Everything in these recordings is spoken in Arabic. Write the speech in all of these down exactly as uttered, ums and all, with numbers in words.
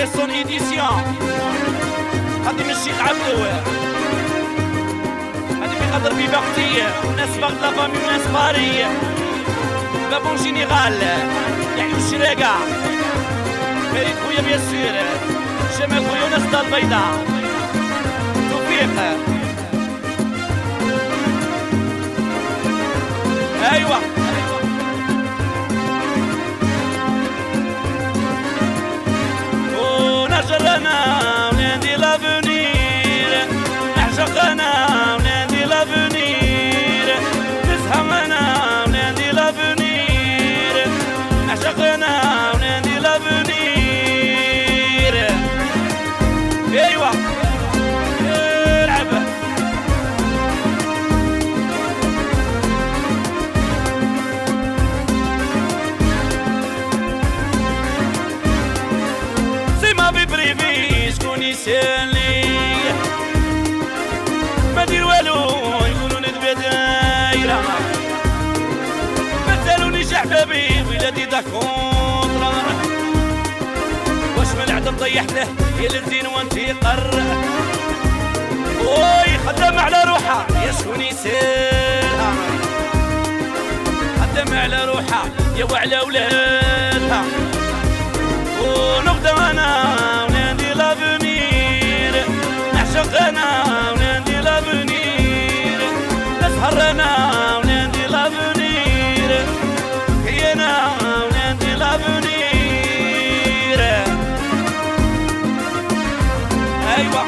ريسون ايديسيون. هادي من الشيخ عبدو، هادي في قدر بي بختي وناس باغد لا فامي وناس باري بابون جينيرال يعني الشراقة فريد خويا بيان سور جمال خويا وناس دار البيضاء توفيق. ايوا ونجرنا ونادي لافونير، نعشقنا ونادي لافونير، نزهمنا ونادي لافونير، نعشقنا ونادي لافونير. ايوا العب بريفي شكون يسالني ما دير والو يقولوا ندبي دايره ما سالونيش احبابي ولادي دا كونطرا واش من العدم طيحته يا الزين وانتي قر وي خدام على روحها يا شكون يسالها خدام على روحها يا وعلى ولادها ونغدا انا ونادي لافونير، نعشق انا ونادي لافونير، نسهر انا ونادي لافونير، هي انا ونادي لافونير. ايوا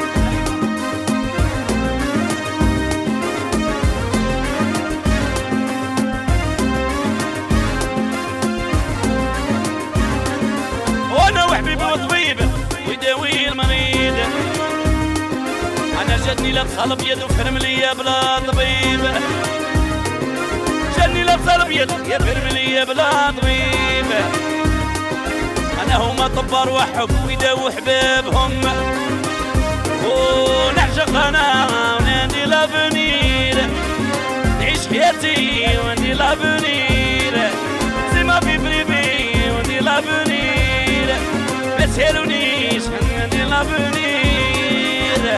وانا وحبيبي وطبيب ويداوي المريض، انا جاتني لابس ابيض وفرم ليا بلا طبيب، جاتني لابس ابيض يا فرم ليا بلا طبيب، انا هما طبار وحب ويداووا حبابهم ونعشق انا ونادي لافونير، نعيش حياتي وندي لافونير، سي ما في بريفي وندي لافونير، ما تسالونيش ندي لافونير.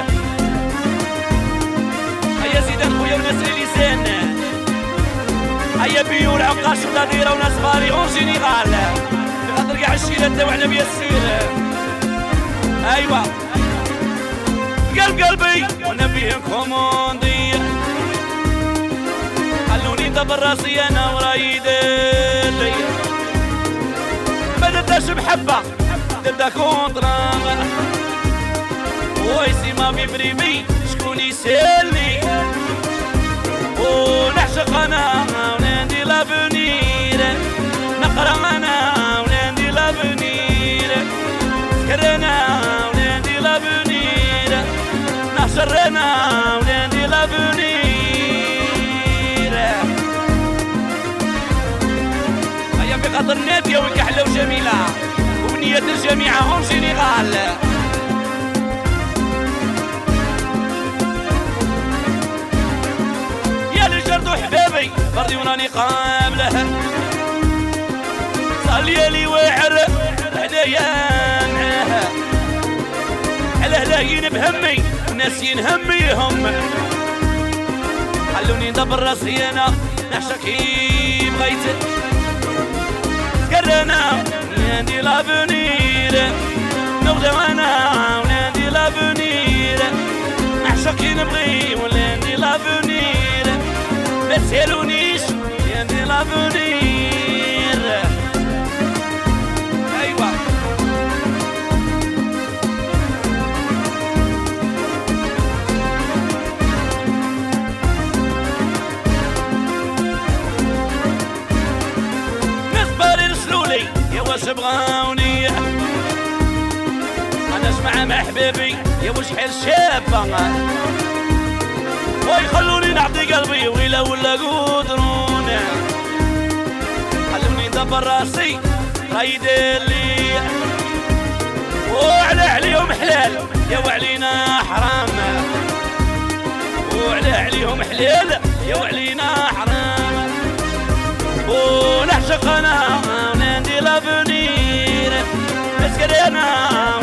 هيا زيدان خويا وناس لسان، هيا بيو العقاش ولا ديره وناس باري اون جينيرال بخاطر كاع الشيلات تاوعنا بيا السير. ايوا قلب قلبي وانا بيه كوموندي، خلوني ندبر راسي انا وراي دالي، ما درتاش بحبه درتا كونطرا ويسي ما في بريمي شكون يسالني، ونعشق انا ونادي لافونير، نقرا انا ونادي لافونير، سكر انا ونادي لافونير، نحشر انا ونادي لافونير. هيا في خاطر ناديه وكحله وجميله وبنية الجميع اون جينيرال. يا للجرد وحبابي بردي وراني قابله، صار ليالي واعر هدايا معاها، على هلاين بهمي وناسين هميهم، خلوني ندبر راسي انا نعشق كي بغيت، سكرنا ونادي لافونير، نغدا وانا ونادي لافونير، نعشق كي نبغي ونادي لافونير، ما تسالونيش ونادي لافونير. ايوا ناس باري رسلولي يا واش بغاوني، انا جمع مع حبابي يا واش حال شابه، ويخلوني نعطي قلبي ويلا ولا قدرون، خلوني ندبر راسي راي دالي، وعلى عليهم حلال يا وعلينا حرام، وعلى عليهم حلال يا وعلينا حرام، ونعشق انا ونادي لافونير، مسكر انا